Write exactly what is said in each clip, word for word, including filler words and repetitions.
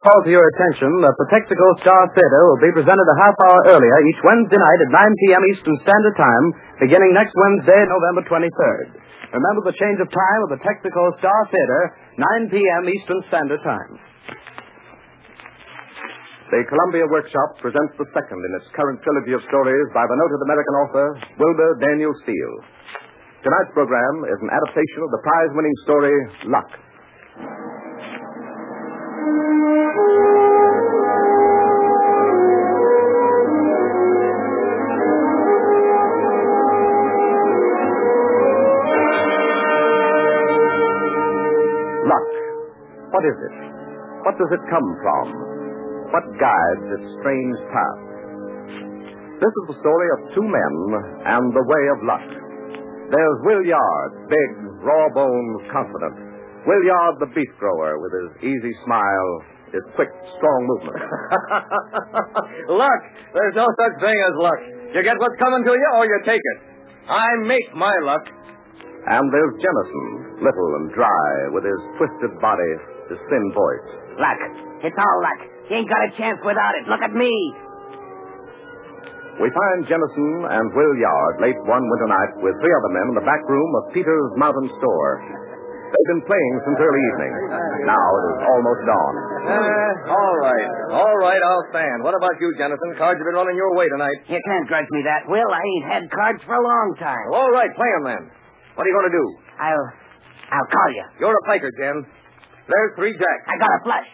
Call to your attention that the Texaco Star Theater will be presented a half hour earlier each Wednesday night at nine p.m. Eastern Standard Time, beginning next Wednesday, November twenty-third. Remember the change of time of the Texaco Star Theater, nine p.m. Eastern Standard Time. The Columbia Workshop presents the second in its current trilogy of stories by the noted American author, Wilbur Daniel Steele. Tonight's program is an adaptation of the prize-winning story, Luck. Luck. What is it? What does it come from? What guides its strange path? This is the story of two men and the way of luck. There's Will Yard, big, raw-boned, confident. Will Yard, the beef grower, with his easy smile, his quick, strong movement. Luck. There's no such thing as luck. You get what's coming to you, or you take it. I make my luck. And there's Jennison, little and dry, with his twisted body, his thin voice. Luck. It's all luck. You ain't got a chance without it. Look at me. We find Jennison and Will Yard late one winter night with three other men in the back room of Peter's Mountain Store. They've been playing since early evening. Now it is almost dawn. Uh, all right. All right, I'll stand. What about you, Jennison? Cards have been running your way tonight. You can't grudge me that, Will. I ain't had cards for a long time. Well, all right, play 'em then. What are you going to do? I'll... I'll call you. You're a faker, Jen. There's three jacks. I got a flush.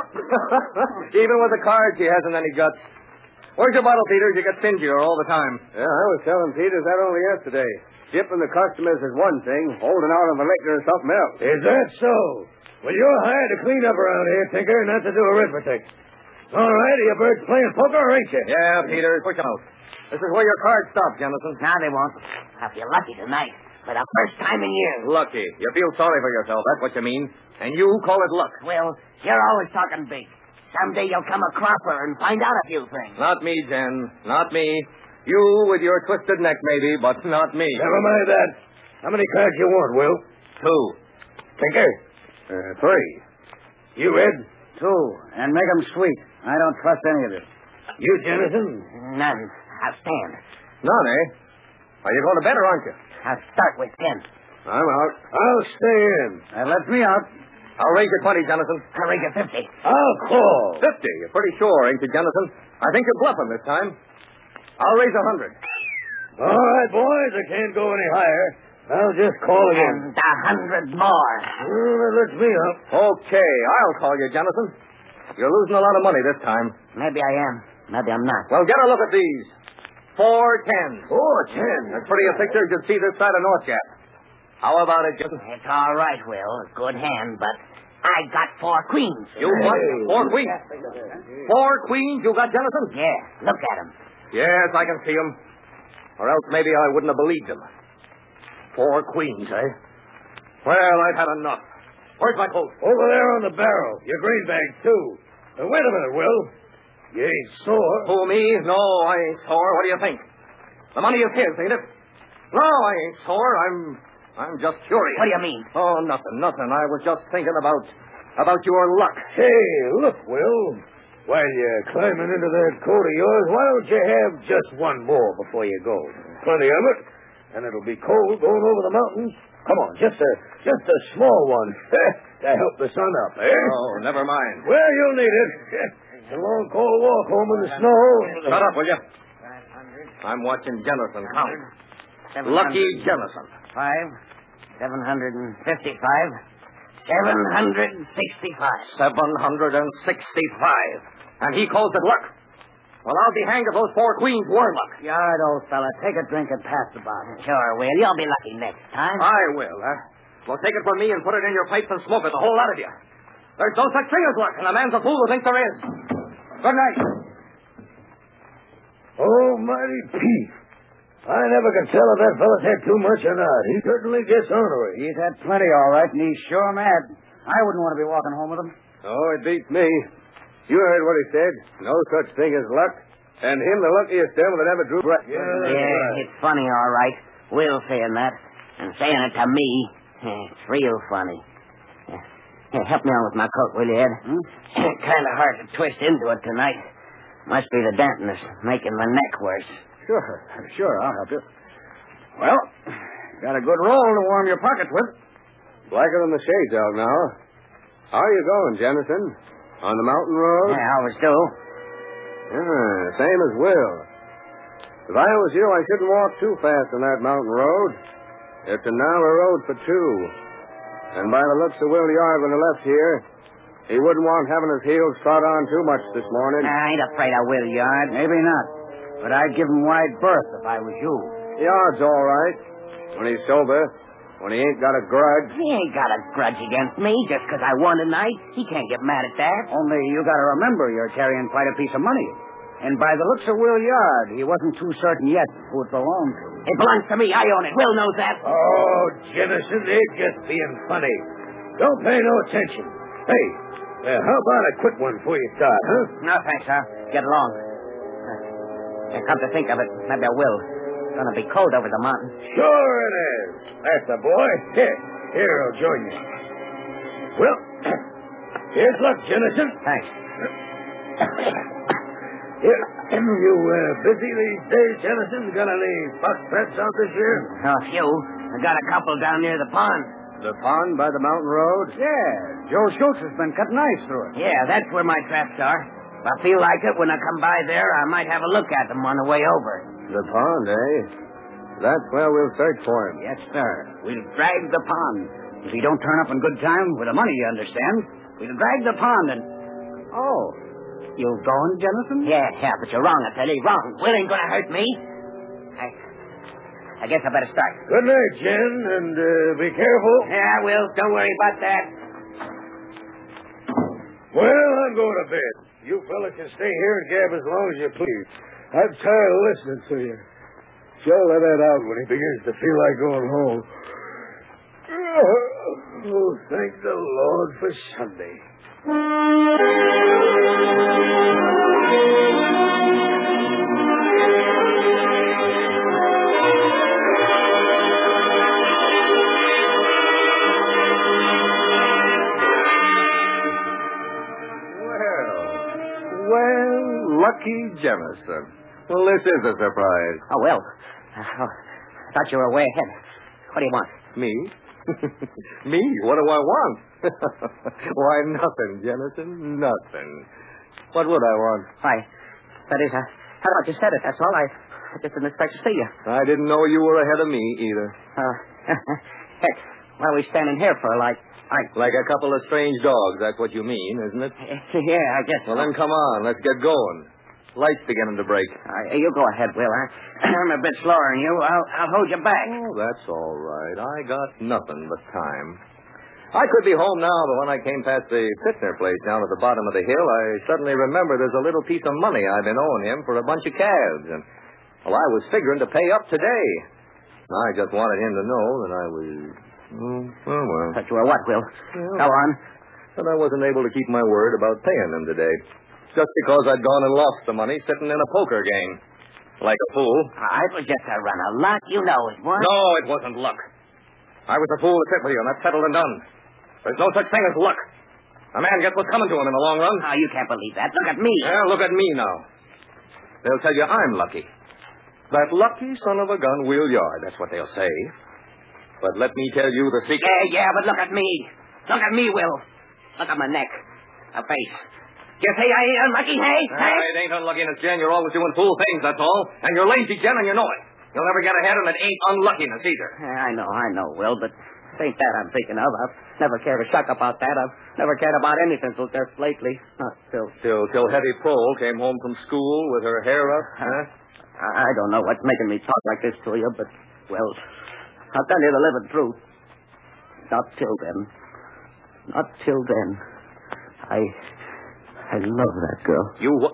Even with the cards, he hasn't any guts. Where's your bottle, Peters? You get stingier all the time. Yeah, I was telling Peters that only yesterday. Shipping the customers is one thing, holding out on the liquor is something else. Is that so? Well, you're hired to clean up around here, Tinker, not to do arithmetic. All right, are you birds playing poker, ain't you? Yeah, Peters, push 'em out. This is where your cards stop, Jennison. Now they won't. I'll feel lucky tonight. For the first time in years. Lucky. You feel sorry for yourself, that's what you mean. And you call it luck. Well, you're always talking big. Someday you'll come a cropper and find out a few things. Not me, Jen. Not me. You with your twisted neck, maybe, but not me. Never mind that. How many cards you want, Will? Two. Tinker? Uh, three. You, Ed? Two, and make 'em sweet. I don't trust any of it. You, Jennison? None. I'll stand. None, eh? Are you going to bed or aren't you? I'll start with ten. I'm out. I'll stay in. That lets me out. I'll raise you twenty, Jennison. I'll raise you fifty. I'll call. Fifty? You're pretty sure, ain't you, Jennison? I think you're bluffing this time. I'll raise a hundred. All right, boys. I can't go any higher. I'll just call again. And a hundred more. Well, that lets me up. Okay, I'll call you, Jennison. You're losing a lot of money this time. Maybe I am. Maybe I'm not. Well, get a look at these. Four tens. Four ten. As pretty a picture as you'd see this side of North Gap. How about it, Jennison? It's all right, Will. Good hand, but I got four queens. You what? Four queens? Four queens you got, Jennison? Yeah, look at them. Yes, I can see them. Or else maybe I wouldn't have believed them. Four queens, eh? Well, I've had enough. Where's my coat? Over there on the barrel. Your greenbag, too. Now, wait a minute, Will. You ain't sore. Who, me? No, I ain't sore. What do you think? The money is his, ain't it? No, I ain't sore. I'm... I'm just curious. What do you mean? Oh, nothing, nothing. I was just thinking about... about your luck. Hey, look, Will. While you're climbing into that coat of yours, why don't you have just one more before you go? Plenty of it. And it'll be cold going over the mountains. Come on, just a just a small one to help the sun up, eh? Oh, never mind. Well, you'll need it. It's a long, cold walk home in the snow. Shut up, will you? I'm watching Jennison count. Lucky Jennison. Five, seven hundred and fifty-five, seven hundred and sixty-five. Seven hundred and sixty-five. And he calls it luck. Well, I'll be hanged if those four queens were luck. Yard, old fella, take a drink and pass the bottle. Sure, Will. You'll be lucky next time. I will, huh? Well, take it from me and put it in your pipes and smoke it, the whole lot of you. There's no such thing as luck, and a man's a fool who thinks there is. Good night. Almighty Pete. I never could tell if that fella's had too much or not. He certainly gets ornery. He's had plenty, all right, and he's sure mad. I wouldn't want to be walking home with him. Oh, it beats me. You heard what he said. No such thing as luck. And him the luckiest devil that ever drew breath. Yeah, Yeah, right. it's funny, all right. Will saying that. And saying it to me. It's real funny. Here, help me on with my coat, will you, Ed? Hmm? Kind of hard to twist into it tonight. Must be the dampness making my neck worse. Sure, sure, I'll help you. Well, got a good roll to warm your pockets with. Blacker than the shades out now. How are you going, Jennison? On the mountain road? Yeah, I always do. Yeah, same as Will. If I was you, I shouldn't walk too fast on that mountain road. It's a narrow road for two. And by the looks of Will Yard when he left here, he wouldn't want having his heels trod on too much this morning. I ain't afraid of Will Yard. Maybe not. But I'd give him wide berth if I was you. Yard's all right. When he's sober. When he ain't got a grudge. He ain't got a grudge against me just 'cause I won tonight. He can't get mad at that. Only you got to remember you're carrying quite a piece of money. And by the looks of Will Yard, he wasn't too certain yet who it belonged to. It belongs to me. I own it. Will knows that. Oh, Jennison, they're just being funny. Don't pay no attention. Hey, uh, how about a quick one before you start, huh? No, thanks, sir. Get along. Uh, come to think of it, maybe I will. It's going to be cold over the mountain. Sure it is. That's the boy. Here, here, I'll join you. Well, here's luck, Jennison. Thanks. Here, you uh, busy these days, Jennison? Got any buck pets out this year? Oh, a few. I got a couple down near the pond. The pond by the mountain road? Yeah, Joe Schultz has been cutting ice through it. Yeah, that's where my traps are. If I feel like it, when I come by there, I might have a look at them on the way over. The pond, eh? That's where we'll search for him. Yes, sir. We'll drag the pond. If he don't turn up in good time, with the money, you understand, we'll drag the pond and... Oh, you're going, Jennison? Yeah, yeah, but you're wrong, I tell you. Wrong. Will ain't gonna hurt me. I... I guess I better start. Good night, Jen, and uh, be careful. Yeah, I will. Don't worry about that. Well, I'm going to bed. You fellas can stay here and gab as long as you please. I'm tired of listening to you. Joe let that out when he begins to feel like going home. Oh, thank the Lord for Sunday. Well, Lucky Jemison. Well, this is a surprise. Oh, Will. Uh, oh, I thought you were way ahead. What do you want? Me? Me? What do I want? Why, nothing, Jemison. Nothing. What would I want? Why, that is, uh, I thought you said it, that's all. I, I just didn't expect to see you. I didn't know you were ahead of me, either. Uh, heck, why are we standing here for, like... Like, like a couple of strange dogs, that's what you mean, isn't it? Yeah, I guess. Well, then come on, let's get going. Light's beginning to break. Uh, you go ahead, Will. I, I'm a bit slower than you. I'll, I'll hold you back. Oh, that's all right. I got nothing but time. I could be home now, but when I came past the Fittner place down at the bottom of the hill, I suddenly remembered there's a little piece of money I've been owing him for a bunch of calves. And, well, I was figuring to pay up today. I just wanted him to know that I was... Mm, oh, well. But you were what, Will? Yeah. Go on. But I wasn't able to keep my word about paying them today. Just because I'd gone and lost the money sitting in a poker game. Like a fool. Ah, it was just a run of luck. You know it was. No, it wasn't luck. I was a fool to sit with you, and that's settled and done. There's no such thing as luck. A man gets what's coming to him in the long run. Oh, you can't believe that. Look at me. Yeah, look at me now. They'll tell you I'm lucky. That lucky son of a gun, Will Yard, that's what they'll say. But let me tell you the secret. Yeah, yeah, but look at me. Look at me, Will. Look at my neck. My face. You say I ain't unlucky, hey? Uh, hey? it ain't unluckiness, Jen. You're always doing fool things, that's all. And you're lazy, Jen, and you know it. You'll never get ahead, and it ain't unluckiness either. Yeah, I know, I know, Will, but it ain't that I'm thinking of. I've never cared a shuck about that. I've never cared about anything till just lately. Not till... Till, till Hetty Prole came home from school with her hair up, huh? I, I don't know what's making me talk like this to you, but, well, I'll tell you the living truth. Not till then. Not till then. I... I love that girl. You what?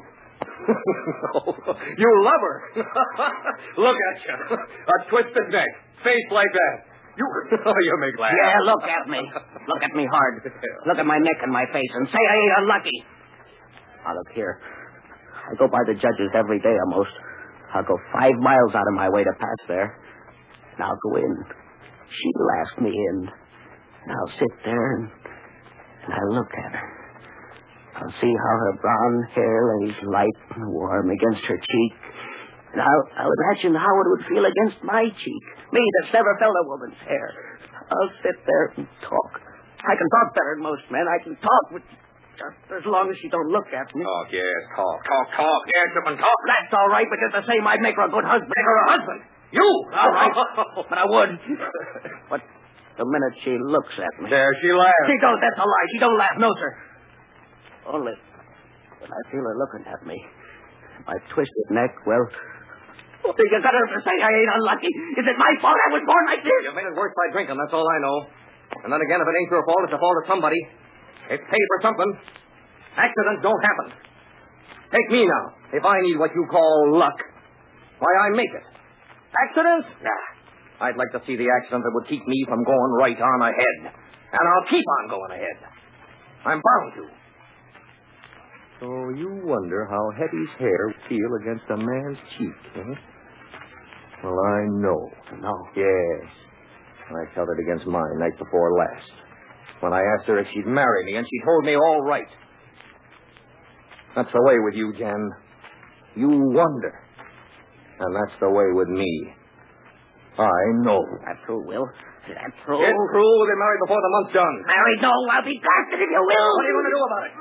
You love her. Look at you. A twisted neck. Face like that. You you make laugh. Yeah, look at me. Look at me hard. Look at my neck and my face and say I ain't unlucky. Now, look here. I go by the judges every day almost. I'll go five miles out of my way to pass there. And I'll go in. She'll ask me in. And I'll sit there and and I'll look at her. I'll see how her brown hair lays light and warm against her cheek. And I'll, I'll imagine how it would feel against my cheek. Me that's never felt a woman's hair. I'll sit there and talk. I can talk better than most men. I can talk, but just as long as she don't look at me. Talk, yes, talk, talk, talk. Yes, you can talk. That's all right, but just the same, I'd make her a good husband. Make her a husband. You? All right, but I would. But the minute she looks at me... There, she laughs. She don't, that's a lie. She don't laugh, no, sir. Only when I feel her looking at me, my twisted neck, well... Oh, you got her to say I ain't unlucky. Is it my fault I was born like this? You made it worse by drinking, that's all I know. And then again, if it ain't your fault, it's the fault of somebody. It's paid for something. Accidents don't happen. Take me now. If I need what you call luck, why, I make it. Accidents? Nah. I'd like to see the accident that would keep me from going right on ahead. And I'll keep on going ahead. I'm bound to. So you wonder how Hetty's hair would feel against a man's cheek, eh? Well, I know. No. Yes. I felt it against mine night before last. When I asked her if she'd marry me, and she told me all right. That's the way with you, Jen. You wonder. And that's the way with me. I know. That's true, Will. That's true. It's true. We'll be married before the month's done. Married? No, I'll be blasted if you will. What are you going to do about it?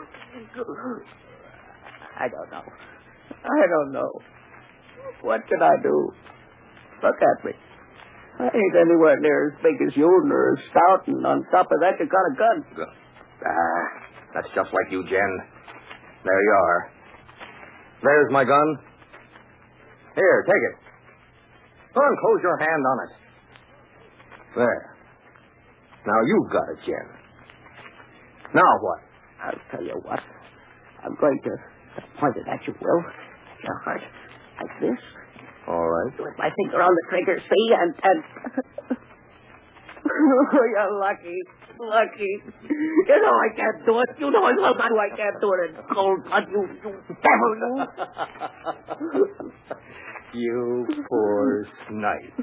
I don't know. I don't know. What can I do? Look at me. I ain't anywhere near as big as you, nor as stout, and on top of that, you got a gun. Gun. Ah, that's just like you, Jen. There you are. There's my gun. Here, take it. Go on, close your hand on it. There. Now you've got it, Jen. Now what? I'll tell you what. I'm going to point it at you, Will. Your heart. Like this. All right. With my finger on the trigger, see, and... and... oh, you're lucky. Lucky. You know I can't do it. You know as well as I do I can't do it in cold blood. You, you devil, you. You poor snipe.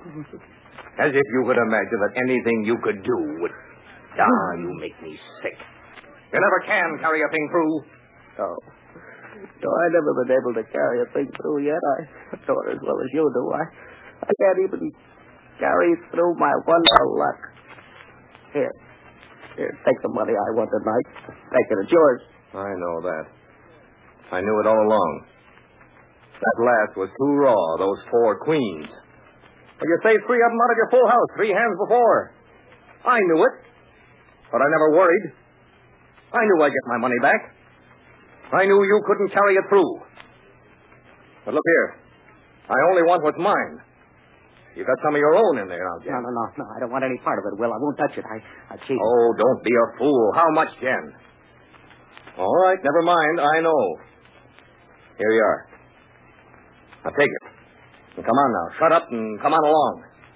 As if you could imagine that anything you could do would... Ah, you make me sick. You never can carry a thing through. No. No, I've never been able to carry a thing through yet. I know it as well as you do. I, I can't even carry through my wonderful luck. Here. Here, take the money I want tonight. Take it. It's yours. I know that. I knew it all along. That last was too raw, those four queens. Well, you saved three of them out of your full house three hands before. I knew it. But I never worried. I knew I'd get my money back. I knew you couldn't carry it through. But look here. I only want what's mine. You've got some of your own in there now, Jen. No, no, no, no. I don't want any part of it, Will. I won't touch it. I, I cheat. Oh, don't be a fool. How much, Jen? All right, never mind. I know. Here you are. Now take it. And come on now. Shut up and come on along.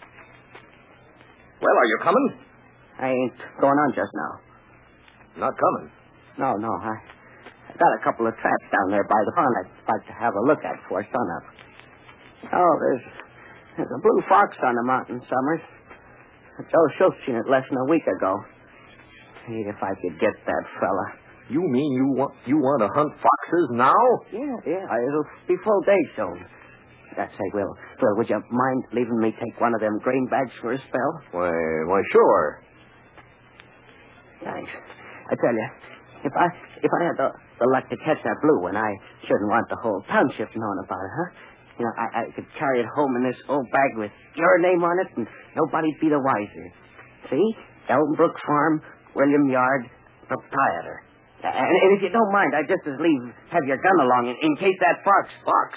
Well, are you coming? I ain't going on just now. Not coming. No, no. I, I got a couple of traps down there by the pond I'd like to have a look at before sunup. Oh, there's, there's a blue fox on the mountain, Summers. Joe Schultz seen it less than a week ago. Hey, if I could get that fella. You mean you want you want to hunt foxes now? Yeah, yeah. It'll be full day soon. That's say, Will. Will, would you mind leaving me take one of them green bags for a spell? Why, why, sure. Thanks. I tell you, if I if I had the, the luck to catch that blue one, I shouldn't want the whole township knowing about it, huh? You know, I, I could carry it home in this old bag with your name on it, and nobody'd be the wiser. See? Elmbrook Farm, William Yard, proprietor. And, and if you don't mind, I'd just as leave have your gun along in, in case that fox... Fox?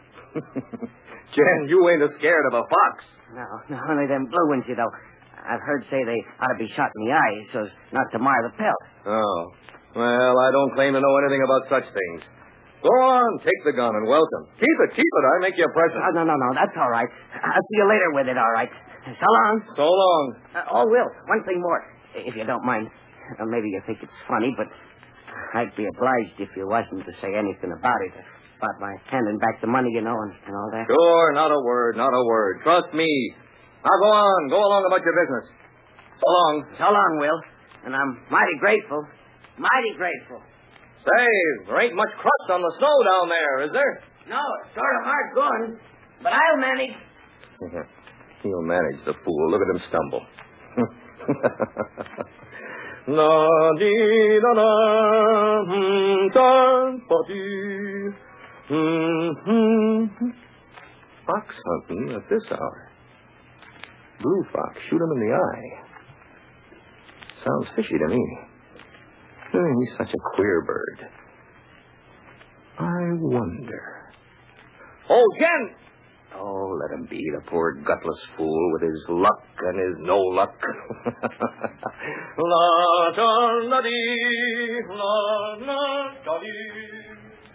Jen, you ain't as scared of a fox. No, no, only them blue ones, you know. I've heard say they ought to be shot in the eyes so as not to mar the pelt. Oh. Well, I don't claim to know anything about such things. Go on, take the gun and welcome. Keep it, keep it. I make you a present. Oh, no, no, no, that's all right. I'll see you later with it, all right. So long. So long. Uh, oh, Will, one thing more, if you don't mind. Uh, maybe you think it's funny, but I'd be obliged if you wasn't to say anything about it. About my handing back the money, you know, and, and all that. Sure, not a word, not a word. Trust me. Now go on, go along about your business. So long. So long, Will. And I'm mighty grateful. Mighty grateful. Say, there ain't much crust on the snow down there, is there? No, it's sort of hard going, but I'll manage. He'll manage, the fool. Look at him stumble. La dee da da, hmm, da ba dee, hmm, hmm. Fox hunting at this hour. Blue fox, shoot him in the eye. Sounds fishy to me. Hmm, he's such a queer bird. I wonder. Oh, Jen! Oh, let him be, the poor gutless fool with his luck and his no luck. La da la dee, la la da dee.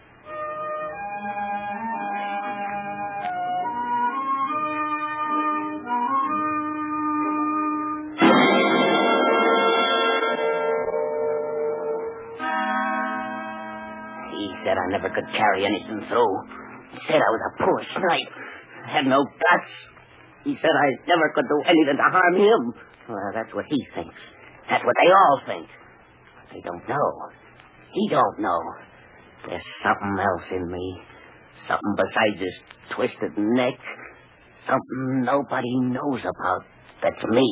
He said I never could carry anything through. He said I was a poor snipe. I had no guts. He said I never could do anything to harm him. Well, that's what he thinks. That's what they all think. But they don't know. He don't know. There's something else in me. Something besides his twisted neck. Something nobody knows about. That's me.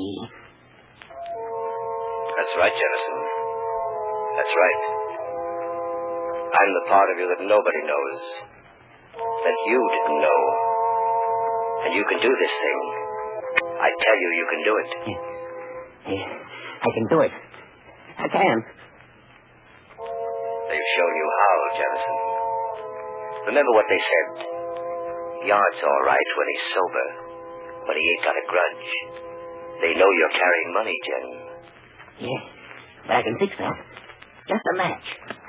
That's right, Jennison. That's right. I'm the part of you that nobody knows. That you didn't know. And you can do this thing. I tell you, you can do it. Yeah. Yeah. I can do it. I can. They've shown you how, Jennison. Remember what they said. Yard's all right when he's sober, but he ain't got a grudge. They know you're carrying money, Jen. Yeah, but I can fix that. Just a match.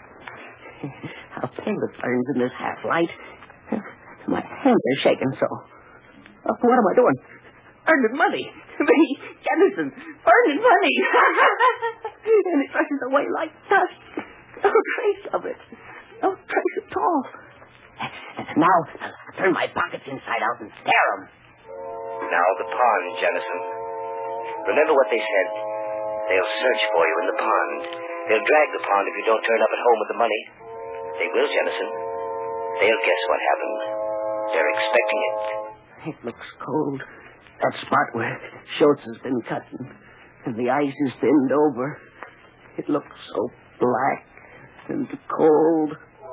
How pale it burns in this half light. My hands are shaking so. Oh, what am I doing? Earning money. Me, Jennison, earning money. And it rushes away like dust. No trace of it. No trace at all. Now, I'll turn my pockets inside out and stare them. Now the pond, Jennison. Remember what they said. They'll search for you in the pond. They'll drag the pond if you don't turn up at home with the money. They will, Jennison. They'll guess what happened. They're expecting it. It looks cold. That spot where Schultz has been cutting, and the ice is thinned over. It looks so black and cold.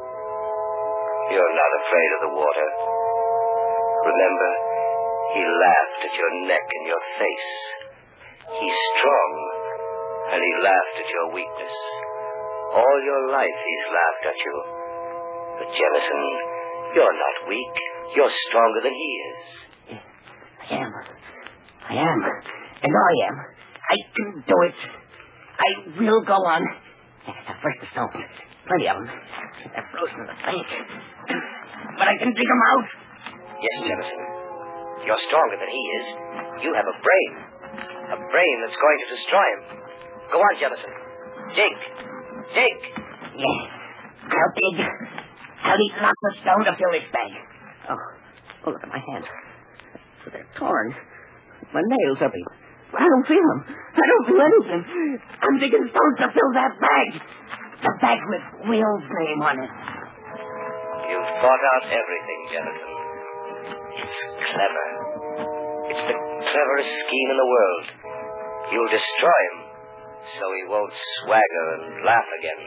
You're not afraid of the water. Remember, he laughed at your neck and your face. He's strong, and he laughed at your weakness. All your life he's laughed at you. But, Jennison, you're not weak. You're stronger than he is. I am. I am. And I am. I can do it. I will go on. First the stones. Plenty of them. They're frozen in the bank. But I can dig them out. Yes, Jennison. You're stronger than he is. You have a brain. A brain that's going to destroy him. Go on, Jennison. Dig. Dig. Yeah. I'll dig. I'll eat lots of stone to fill this bag. Oh, oh, look at my hands. So they're torn. My nails are beat. I don't feel them. I don't feel anything. I'm digging stones to fill that bag. The bag with Will's name on it. You've thought out everything, Jennison. It's clever. It's the cleverest scheme in the world. You'll destroy him, so he won't swagger and laugh again.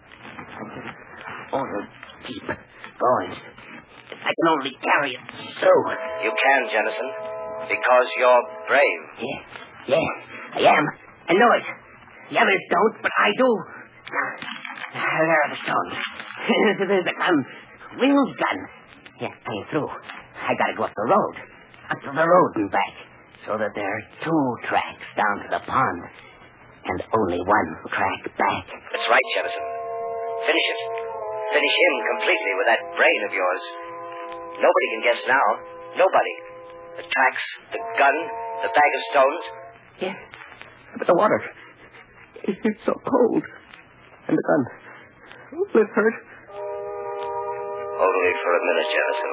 Oh, keep going. I can only carry it so. You can, Jennison, because you're brave. Yeah, yeah, I am. I know it. The others don't, but I do. There are the stones. There's the gun. Will's gun. Yeah, I ain't through. I gotta go up the road. Up to the road and back. So that there are two tracks down to the pond. And only one track back. That's right, Jennison. Finish it. Finish him completely with that brain of yours. Nobody can guess now. Nobody. The tracks, the gun, the bag of stones. Yeah, but the water. It's so cold. And the gun. Will it hurt? Only for a minute, Jennison.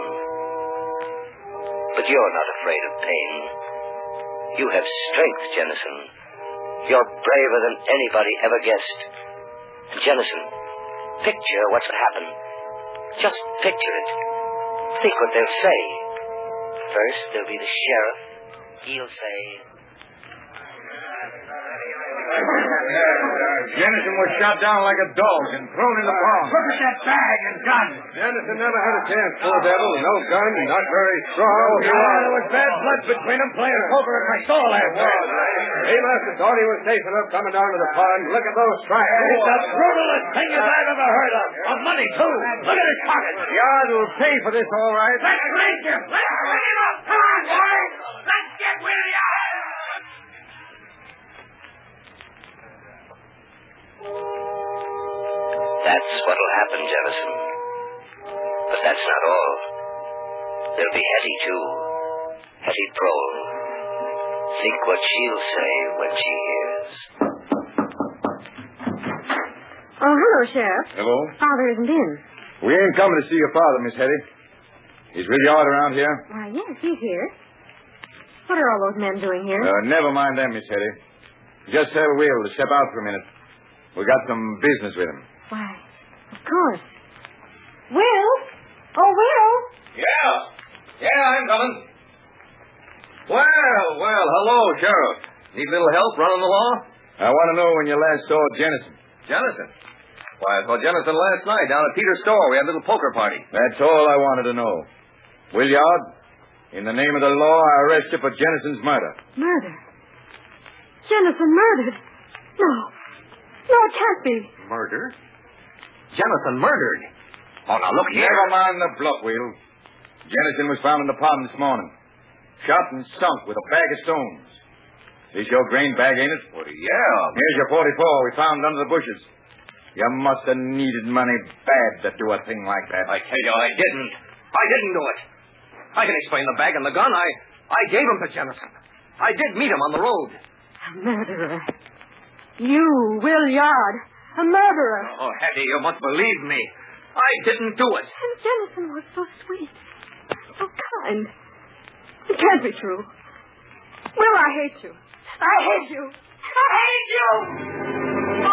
But you're not afraid of pain. You have strength, Jennison. You're braver than anybody ever guessed. And Jennison, picture what's happened. Just picture it. Think what they'll say. First, there'll be the sheriff. He'll say... Jennison was shot down like a dog and thrown in the pond. Look at that bag and gun. Jennison never had a chance, poor devil. No gun, not very strong. Oh, yeah, there was bad blood between them playing poker at my stall last night. He must have thought he was safe enough coming down to the pond. Look at those stripes. It's the brutalest thing I've ever heard of. Of money, too. Look at his pockets. Yard will pay for this, all right. Let's race him. Let's bring him up. Come on, boys. Let's get William. That's what'll happen, Jennison. But that's not all. There'll be Hetty, too. Hetty Prole. Think what she'll say when she hears. Oh, hello, Sheriff. Hello? Father isn't in. We ain't coming to see your father, Miss Hetty. He's with yard around here? Why, yes, he's here. What are all those men doing here? Uh, never mind them, Miss Hetty. Just tell Will to step out for a minute. We got some business with him. Why, of course. Will? Oh, Will? Yeah. Yeah, I'm coming. Well, well, hello, Sheriff. Need a little help running the law? I want to know when you last saw Jennison. Jennison? Why, I saw Jennison last night down at Peter's store. We had a little poker party. That's all I wanted to know. Williard, in the name of the law, I arrest you for Jennison's murder. Murder? Jennison murdered? No. No, it can't be. Murder? Jennison murdered? Oh, now look here. Never mind the bluff, Will. Jennison was found in the pond this morning. Shot and sunk with a bag of stones. This your grain bag, ain't it? Well, yeah. Here's your forty-four we found under the bushes. You must have needed money bad to do a thing like that. I tell you, I didn't. I didn't do it. I can explain the bag and the gun. I, I gave them to Jennison. I did meet him on the road. A murderer. You, Will Yard, a murderer. Oh, Hetty, you must believe me. I didn't do it. And Jennison was so sweet, so kind. It can't be true. Will, I hate you. I hate you. I hate you!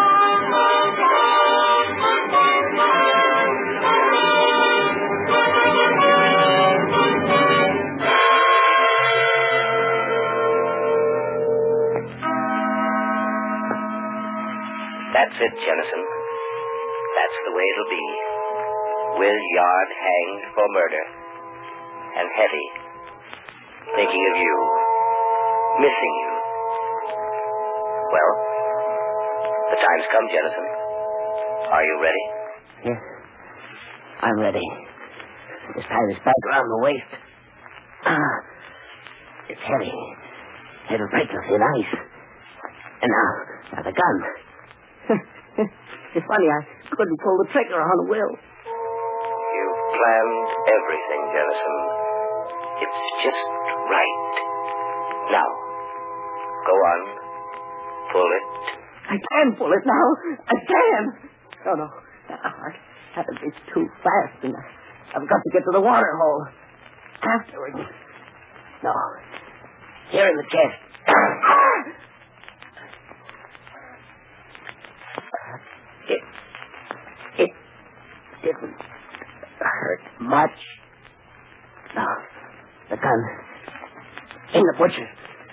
That's it, Jennison. That's the way it'll be. Will Yard hanged for murder. And Hetty, thinking of you, missing you. Well, the time's come, Jennison. Are you ready? Yes. I'm ready. Just tie this bag around the waist. Ah, it's heavy. It'll break the thin ice. And now, now the gun. It's funny, I couldn't pull the trigger on Will. You planned everything, Jennison. It's just right. Now, go on. Pull it. I can pull it now. I can. Oh, no. That'd be too fast. And I've got to get to the water hole. Afterwards. No. Here in the chest. It, it didn't hurt much. No. The gun. In the butcher.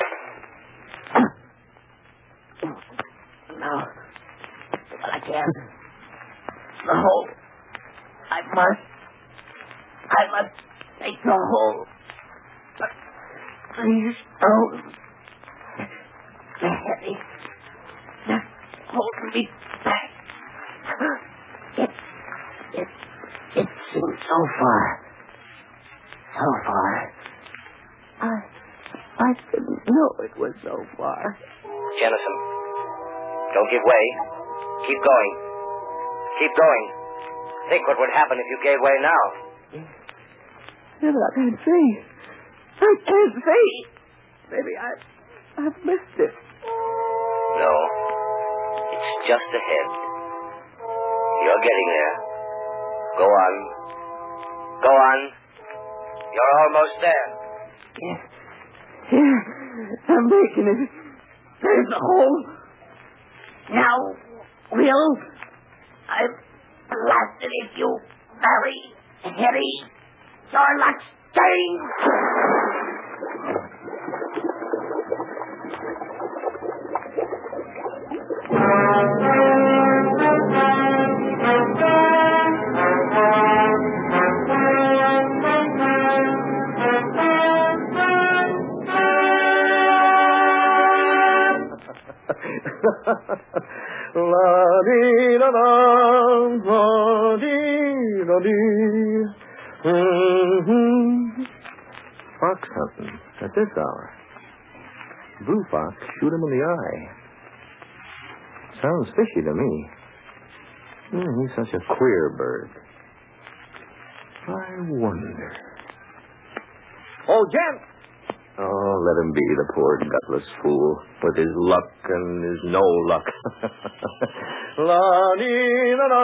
Now, but I can. The hole. I must. I must take the hole. But please don't. The heavy. Just hold me back. It, it, it seems so far. So far. I, I didn't know it was so far. Jennison, don't give way. Keep going. Keep going. Think what would happen if you gave way now. Yeah, but I can't see. I can't see. Maybe I, I've missed it. No. It's just ahead. You're getting there. Go on. Go on. You're almost there. Yeah. Yeah. I'm making it. There's the hole. Now, Will, I'm blasted if you marry Hetty. Your luck's changed. La-dee-da-da, la-dee-da-dee. Mm-hmm. Fox hunting at this hour. Blue fox shoot him in the eye. Sounds fishy to me. Mm, he's such a queer bird. I wonder. Oh, Jen! Oh, let him be, the poor gutless fool, with his luck and his no luck. La-dee-da-da,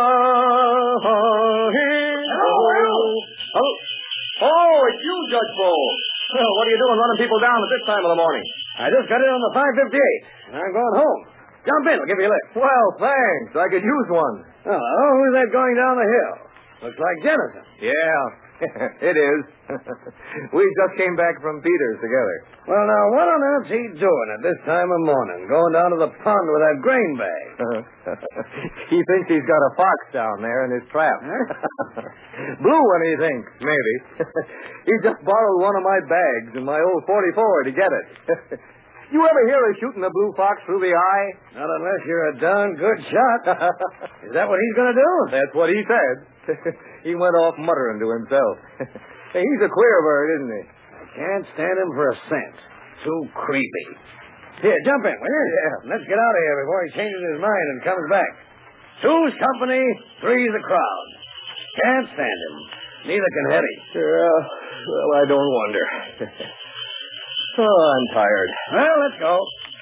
Oh, oh, it's you, Judge Bull. Well, what are you doing running people down at this time of the morning? I just got in on the five fifty-eight, and I'm going home. Jump in, I'll give you a lift. Well, thanks. I could use one. Oh, who's that going down the hill? Looks like Jennison. Yeah, it is. We just came back from Peters together. Well, now, what on earth's he doing at this time of morning, going down to the pond with that grain bag? He thinks he's got a fox down there in his trap. Blue one, he thinks, maybe. He just borrowed one of my bags in my old forty-four to get it. You ever hear of shooting a blue fox through the eye? Not unless you're a darn good shot. Is that what he's going to do? That's what he said. He went off muttering to himself. He's a queer bird, isn't he? I can't stand him for a cent. Too creepy. Here, jump in, will you? Yeah. Let's get out of here before he changes his mind and comes back. Two's company, three's a crowd. Can't stand him. Neither can Hetty. Yeah, well, I don't wonder. Oh, I'm tired. Well, let's go.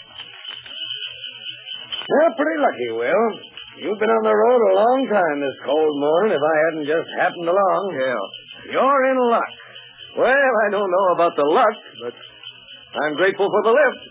You're pretty lucky, Will. You've been on the road a long time this cold morning if I hadn't just happened along. Yeah. You're in luck. Well, I don't know about the luck, but I'm grateful for the lift.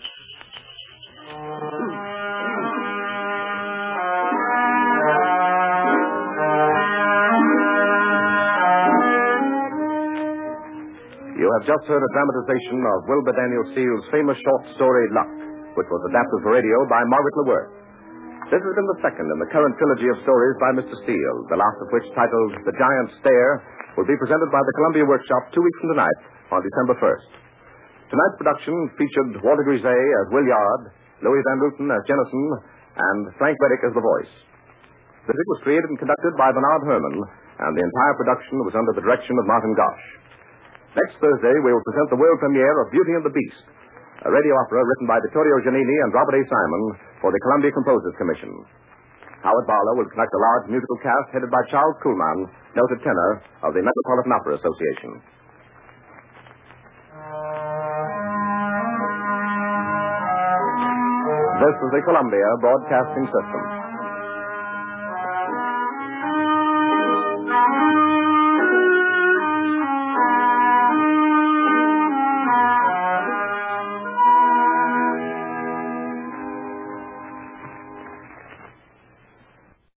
You have just heard a dramatization of Wilbur Daniel Steele's famous short story, Luck, which was adapted for radio by Margaret LeWirth. This has been the second in the current trilogy of stories by Mister Steele, the last of which, titled The Giant Stare, will be presented by the Columbia Workshop two weeks from tonight, on December first. Tonight's production featured Walter Grisey as Will Yard, Louis Van Ruten as Jennison, and Frank Reddick as the voice. The music was created and conducted by Bernard Herrmann, and the entire production was under the direction of Martin Gosch. Next Thursday, we will present the world premiere of Beauty and the Beast, a radio opera written by Vittorio Giannini and Robert A. Simon for the Columbia Composers Commission. Howard Barlow will conduct a large musical cast headed by Charles Kuhlman, noted tenor of the Metropolitan Opera Association. This is the Columbia Broadcasting System.